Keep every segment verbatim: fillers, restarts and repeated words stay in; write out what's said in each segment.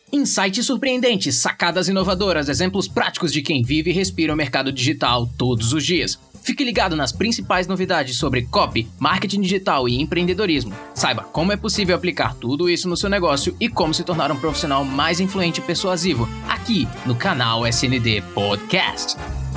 Insights surpreendentes, sacadas inovadoras, exemplos práticos de quem vive e respira o mercado digital todos os dias. Fique ligado nas principais novidades sobre copy, marketing digital e empreendedorismo. Saiba como é possível aplicar tudo isso no seu negócio e como se tornar um profissional mais influente e persuasivo aqui no canal S N D Podcast.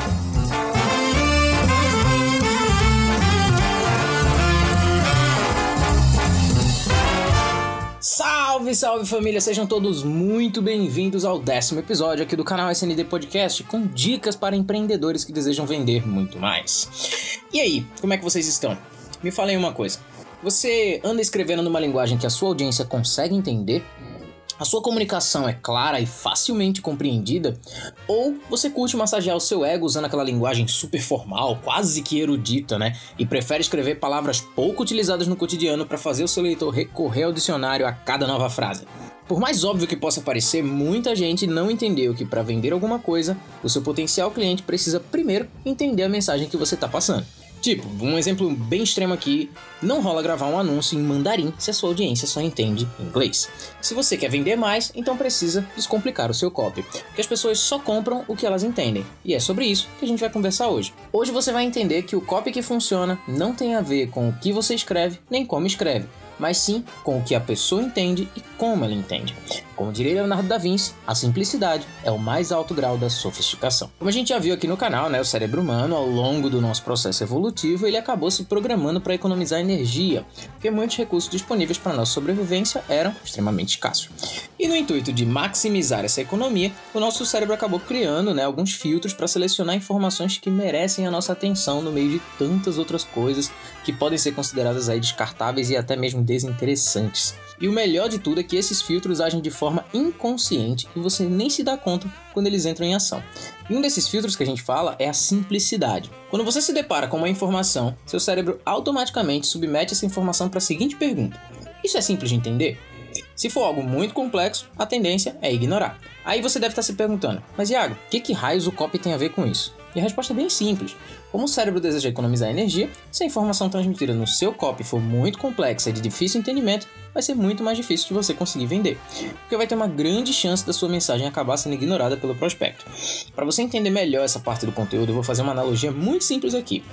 Salve, salve família! Sejam todos muito bem-vindos ao décimo episódio aqui do canal S N D Podcast com dicas para empreendedores que desejam vender muito mais. E aí, como é que vocês estão? Me falem uma coisa. Você anda escrevendo numa linguagem que a sua audiência consegue entender? A sua comunicação é clara e facilmente compreendida? Ou você curte massagear o seu ego usando aquela linguagem super formal, quase que erudita, né? E prefere escrever palavras pouco utilizadas no cotidiano para fazer o seu leitor recorrer ao dicionário a cada nova frase? Por mais óbvio que possa parecer, muita gente não entendeu que para vender alguma coisa, o seu potencial cliente precisa primeiro entender a mensagem que você está passando. Tipo, um exemplo bem extremo aqui, não rola gravar um anúncio em mandarim se a sua audiência só entende inglês. Se você quer vender mais, então precisa descomplicar o seu copy, porque as pessoas só compram o que elas entendem, e é sobre isso que a gente vai conversar hoje. Hoje você vai entender que o copy que funciona não tem a ver com o que você escreve, nem como escreve, mas sim com o que a pessoa entende e como ela entende. Como diria Leonardo da Vinci, a simplicidade é o mais alto grau da sofisticação. Como a gente já viu aqui no canal, né, o cérebro humano, ao longo do nosso processo evolutivo, ele acabou se programando para economizar energia, porque muitos recursos disponíveis para nossa sobrevivência eram extremamente escassos. E no intuito de maximizar essa economia, o nosso cérebro acabou criando, né, alguns filtros para selecionar informações que merecem a nossa atenção no meio de tantas outras coisas que podem ser consideradas aí descartáveis e até mesmo desinteressantes. E o melhor de tudo é que esses filtros agem de forma inconsciente e você nem se dá conta quando eles entram em ação. E um desses filtros que a gente fala é a simplicidade. Quando você se depara com uma informação, seu cérebro automaticamente submete essa informação para a seguinte pergunta: isso é simples de entender? Se for algo muito complexo, a tendência é ignorar. Aí você deve estar se perguntando: mas Iago, o que, que raios o copy tem a ver com isso? E a resposta é bem simples. Como o cérebro deseja economizar energia, se a informação transmitida no seu copy for muito complexa e de difícil entendimento, vai ser muito mais difícil de você conseguir vender, porque vai ter uma grande chance da sua mensagem acabar sendo ignorada pelo prospecto. Para você entender melhor essa parte do conteúdo, eu vou fazer uma analogia muito simples aqui.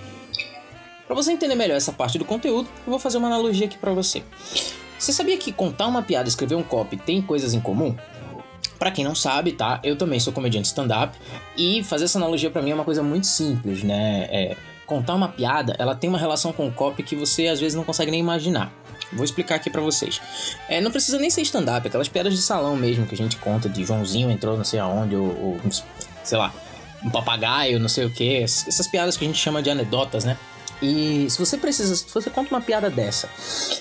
Para você entender melhor essa parte do conteúdo, eu vou fazer uma analogia aqui para você. Você sabia que contar uma piada e escrever um copy tem coisas em comum? Pra quem não sabe, tá? Eu também sou comediante stand-up e fazer essa analogia pra mim é uma coisa muito simples, né? É, contar uma piada, ela tem uma relação com o copy que você às vezes não consegue nem imaginar. Vou explicar aqui pra vocês. É, não precisa nem ser stand-up, aquelas piadas de salão mesmo que a gente conta de Joãozinho entrou não sei aonde, ou, ou sei lá, um papagaio, não sei o que. Essas piadas que a gente chama de anedotas, né? E se você precisa, se você conta uma piada dessa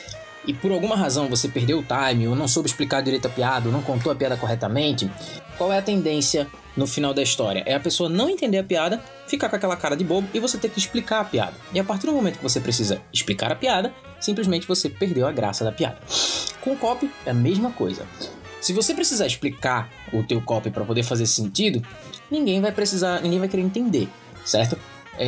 e por alguma razão você perdeu o time, ou não soube explicar direito a piada, ou não contou a piada corretamente, qual é a tendência no final da história? É a pessoa não entender a piada, ficar com aquela cara de bobo e você ter que explicar a piada. E a partir do momento que você precisa explicar a piada, simplesmente você perdeu a graça da piada. Com o copy é a mesma coisa. Se você precisar explicar o teu copy para poder fazer sentido, ninguém vai precisar, ninguém vai querer entender, certo?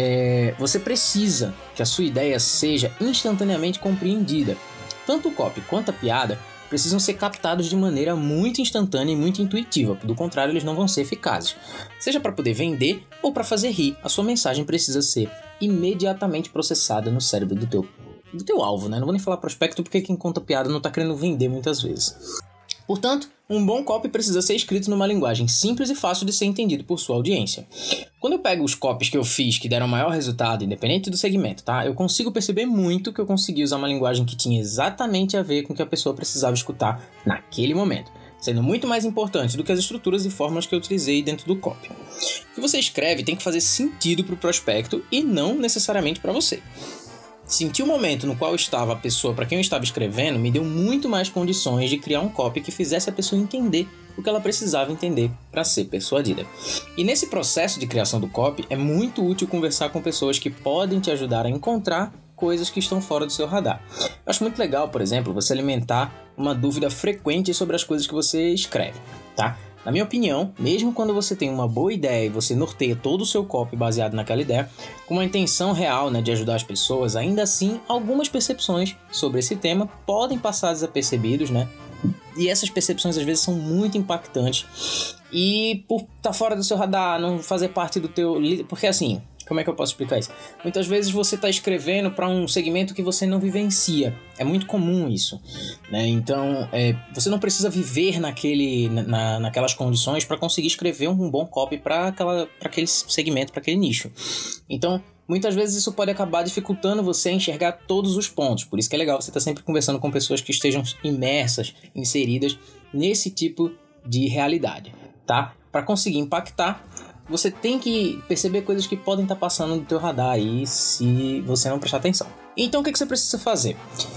É, você precisa que a sua ideia seja instantaneamente compreendida. Tanto o copy quanto a piada precisam ser captados de maneira muito instantânea e muito intuitiva, do contrário eles não vão ser eficazes. Seja para poder vender ou para fazer rir, a sua mensagem precisa ser imediatamente processada no cérebro do teu, do teu alvo, né? Não vou nem falar prospecto porque quem conta piada não está querendo vender muitas vezes. Portanto, um bom copy precisa ser escrito numa linguagem simples e fácil de ser entendido por sua audiência. Quando eu pego os copies que eu fiz que deram maior resultado, independente do segmento, tá? Eu consigo perceber muito que eu consegui usar uma linguagem que tinha exatamente a ver com o que a pessoa precisava escutar naquele momento, sendo muito mais importante do que as estruturas e fórmulas que eu utilizei dentro do copy. O que você escreve tem que fazer sentido para o prospecto e não necessariamente para você. Sentir o momento no qual estava a pessoa para quem eu estava escrevendo me deu muito mais condições de criar um copy que fizesse a pessoa entender o que ela precisava entender para ser persuadida. E nesse processo de criação do copy é muito útil conversar com pessoas que podem te ajudar a encontrar coisas que estão fora do seu radar. Eu acho muito legal, por exemplo, você alimentar uma dúvida frequente sobre as coisas que você escreve, tá? Na minha opinião, mesmo quando você tem uma boa ideia e você norteia todo o seu copy baseado naquela ideia, com uma intenção real, né, de ajudar as pessoas, ainda assim, algumas percepções sobre esse tema podem passar desapercebidos, né, E essas percepções às vezes são muito impactantes. E por estar fora do seu radar, não fazer parte do teu... Porque assim, como é que eu posso explicar isso? Muitas vezes você está escrevendo para um segmento que você não vivencia. É muito comum isso, né? Então, é, você não precisa viver naquele, na, naquelas condições para conseguir escrever um bom copy para aquele segmento, para aquele nicho. Então, muitas vezes isso pode acabar dificultando você a enxergar todos os pontos. Por isso que é legal você estar sempre conversando com pessoas que estejam imersas, inseridas nesse tipo de realidade, tá? Para conseguir impactar, você tem que perceber coisas que podem estar passando no teu radar aí se você não prestar atenção. Então o que, que você precisa fazer?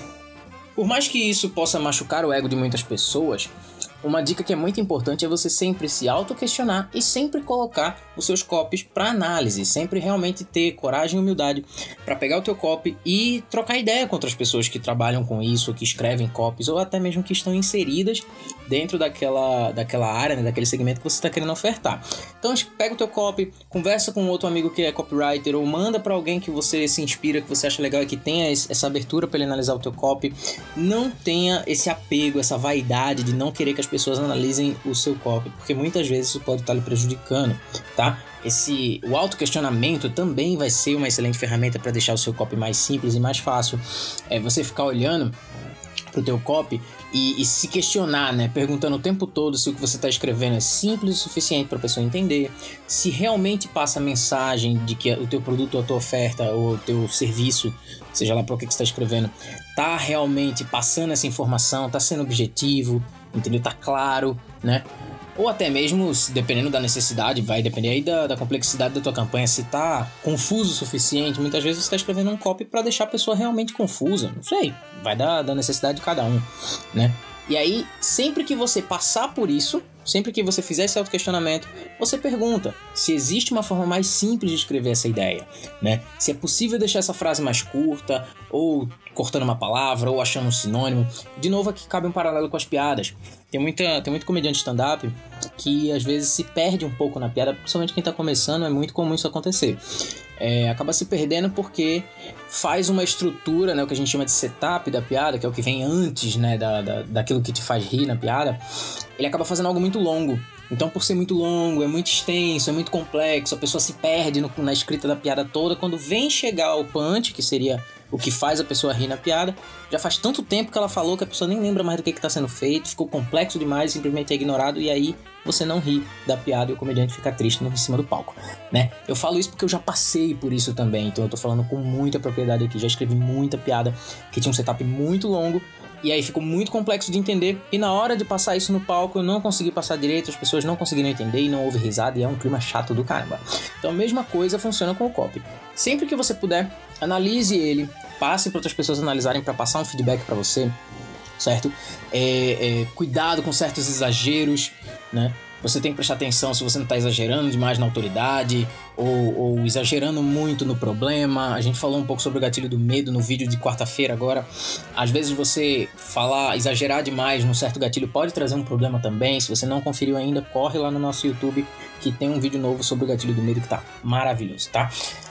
Por mais que isso possa machucar o ego de muitas pessoas, uma dica que é muito importante é você sempre se auto-questionar e sempre colocar os seus copies para análise, sempre realmente ter coragem e humildade para pegar o teu copy e trocar ideia com outras pessoas que trabalham com isso, que escrevem copies ou até mesmo que estão inseridas dentro daquela, daquela área, né, daquele segmento que você está querendo ofertar. Então pega o teu copy, conversa com outro amigo que é copywriter ou manda para alguém que você se inspira, que você acha legal e que tenha essa abertura para ele analisar o teu copy. Não tenha esse apego, essa vaidade de não querer que as pessoas analisem o seu copy, porque muitas vezes isso pode estar lhe prejudicando, tá? Esse, o autoquestionamento também vai ser uma excelente ferramenta para deixar o seu copy mais simples e mais fácil. É você ficar olhando pro teu copy e, e se questionar, né? Perguntando o tempo todo se o que você está escrevendo é simples o suficiente para a pessoa entender, se realmente passa a mensagem de que o teu produto, a tua oferta ou o teu serviço, seja lá para o que você está escrevendo, tá realmente passando essa informação, tá sendo objetivo, entendeu? Tá claro, né? Ou até mesmo, dependendo da necessidade, vai depender aí da, da complexidade da tua campanha, se tá confuso o suficiente. Muitas vezes você está escrevendo um copy para deixar a pessoa realmente confusa, não sei, vai da, da necessidade de cada um, né? E aí, sempre que você passar por isso, sempre que você fizer esse autoquestionamento, você pergunta se existe uma forma mais simples de escrever essa ideia, né? Se é possível deixar essa frase mais curta, ou cortando uma palavra, ou achando um sinônimo. De novo, aqui cabe um paralelo com as piadas. Tem, muita, tem muito comediante stand-up que às vezes se perde um pouco na piada, principalmente quem tá começando, é muito comum isso acontecer. É, acaba se perdendo porque faz uma estrutura, né, o que a gente chama de setup da piada, que é o que vem antes, né, da, da, daquilo que te faz rir na piada. Ele acaba fazendo algo muito longo. Então, por ser muito longo, é muito extenso, é muito complexo, a pessoa se perde no, na escrita da piada toda. Quando vem chegar ao punch, que seria o que faz a pessoa rir na piada, já faz tanto tempo que ela falou que a pessoa nem lembra mais do que está sendo feito, ficou complexo demais, simplesmente é ignorado, e aí você não ri da piada e o comediante fica triste em cima do palco, né? Eu falo isso porque eu já passei por isso também, então eu tô falando com muita propriedade aqui, já escrevi muita piada que tinha um setup muito longo, e aí ficou muito complexo de entender, e na hora de passar isso no palco eu não consegui passar direito, as pessoas não conseguiram entender e não houve risada, e é um clima chato do caramba. Então a mesma coisa funciona com o copy. Sempre que você puder, analise ele, passe para outras pessoas analisarem para passar um feedback para você, certo? É, é, cuidado com certos exageros, né? Você tem que prestar atenção se você não está exagerando demais na autoridade ou, ou exagerando muito no problema. A gente falou um pouco sobre o gatilho do medo no vídeo de quarta-feira agora. Às vezes você falar, exagerar demais num certo gatilho pode trazer um problema também. Se você não conferiu ainda, corre lá no nosso YouTube que tem um vídeo novo sobre o gatilho do medo que tá maravilhoso, tá?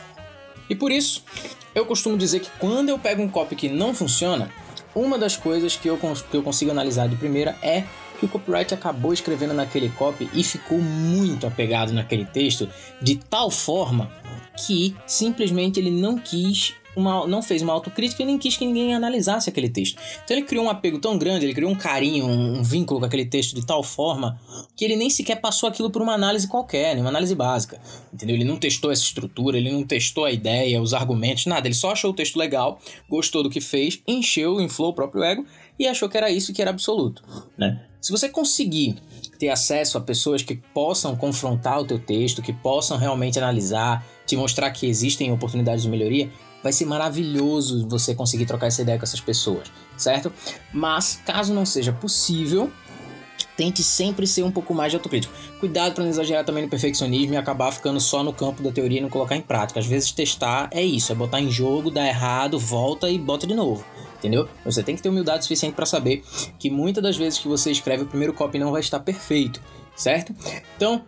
E por isso, eu costumo dizer que quando eu pego um copy que não funciona, uma das coisas que eu, que eu consigo analisar de primeira é que o copywriter acabou escrevendo naquele copy e ficou muito apegado naquele texto de tal forma que simplesmente ele não quis uma, não fez uma autocrítica e nem quis que ninguém analisasse aquele texto. Então ele criou um apego tão grande, ele criou um carinho, um, um vínculo com aquele texto de tal forma que ele nem sequer passou aquilo por uma análise qualquer, uma análise básica, entendeu? Ele não testou essa estrutura, ele não testou a ideia, os argumentos, nada. Ele só achou o texto legal, gostou do que fez, encheu, inflou o próprio ego e achou que era isso, que era absoluto, né? Se você conseguir ter acesso a pessoas que possam confrontar o teu texto, que possam realmente analisar, te mostrar que existem oportunidades de melhoria, vai ser maravilhoso você conseguir trocar essa ideia com essas pessoas, certo? Mas, caso não seja possível, tente sempre ser um pouco mais de autocrítico. Cuidado para não exagerar também no perfeccionismo e acabar ficando só no campo da teoria e não colocar em prática. Às vezes testar é isso, é botar em jogo, dá errado, volta e bota de novo. Entendeu? Você tem que ter humildade suficiente para saber que muitas das vezes que você escreve o primeiro copy não vai estar perfeito, certo? Então,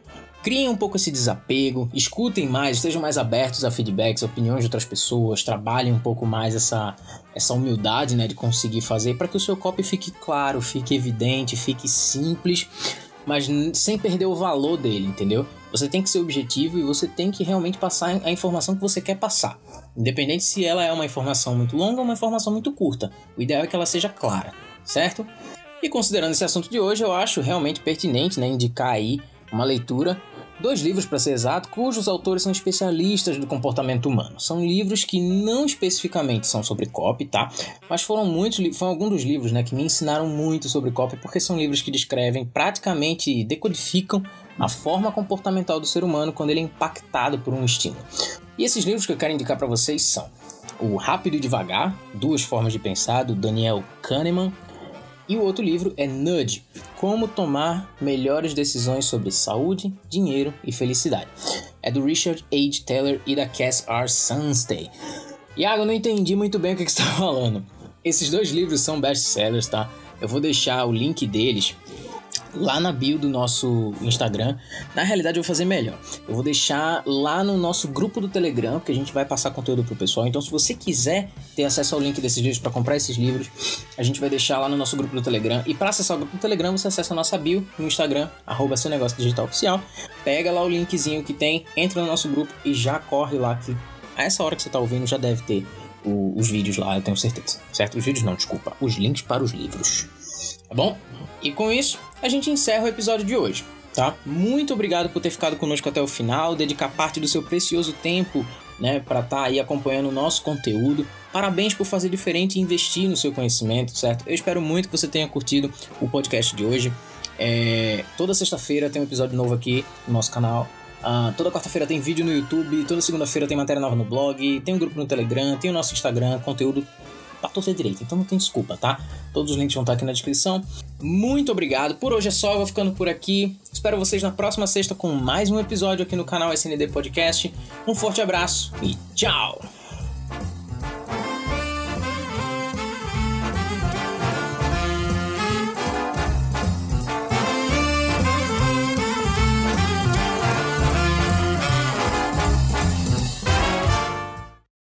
Criem um pouco esse desapego, escutem mais, estejam mais abertos a feedbacks, a opiniões de outras pessoas, trabalhem um pouco mais essa, essa humildade, né, de conseguir fazer para que o seu copy fique claro, fique evidente, fique simples, mas sem perder o valor dele, entendeu? Você tem que ser objetivo e você tem que realmente passar a informação que você quer passar, independente se ela é uma informação muito longa ou uma informação muito curta. O ideal é que ela seja clara, certo? E considerando esse assunto de hoje, eu acho realmente pertinente, né, indicar aí uma leitura, dois livros para ser exato, cujos autores são especialistas do comportamento humano. São livros que não especificamente são sobre copy, tá? Mas foram muitos, foram alguns dos livros, né, que me ensinaram muito sobre copy, porque são livros que descrevem, praticamente decodificam a forma comportamental do ser humano quando ele é impactado por um estímulo. E esses livros que eu quero indicar para vocês são o Rápido e Devagar, Duas Formas de Pensar, do Daniel Kahneman, e o outro livro é Nudge, Como Tomar Melhores Decisões sobre Saúde, Dinheiro e Felicidade. É do Richard H. Taylor e da Cass R. Sunstay. Iago, eu não entendi muito bem o que, que você está falando. Esses dois livros são best-sellers, tá? Eu vou deixar o link deles lá na bio do nosso Instagram. Na realidade, eu vou fazer melhor. Eu vou deixar lá no nosso grupo do Telegram, porque a gente vai passar conteúdo pro pessoal. Então, se você quiser ter acesso ao link desses livros para comprar esses livros, a gente vai deixar lá no nosso grupo do Telegram. E para acessar o grupo do Telegram, você acessa a nossa bio no Instagram, arroba seu negócio digital oficial. Pega lá o linkzinho que tem, entra no nosso grupo e já corre lá, que a essa hora que você tá ouvindo já deve ter o, os vídeos lá, eu tenho certeza. Certo? Os vídeos não, desculpa. Os links para os livros. Tá bom? E com isso, a gente encerra o episódio de hoje, tá? Muito obrigado por ter ficado conosco até o final, dedicar parte do seu precioso tempo, né, para estar aí acompanhando o nosso conteúdo. Parabéns por fazer diferente e investir no seu conhecimento, certo? Eu espero muito que você tenha curtido o podcast de hoje. É... Toda sexta-feira tem um episódio novo aqui no nosso canal. Uh, toda quarta-feira tem vídeo no YouTube, toda segunda-feira tem matéria nova no blog, tem um grupo no Telegram, tem o nosso Instagram, conteúdo pra torcer direito, então não tem desculpa, tá? Todos os links vão estar aqui na descrição. Muito obrigado, por hoje é só, eu vou ficando por aqui. Espero vocês na próxima sexta com mais um episódio aqui no canal S N D Podcast. Um forte abraço e tchau!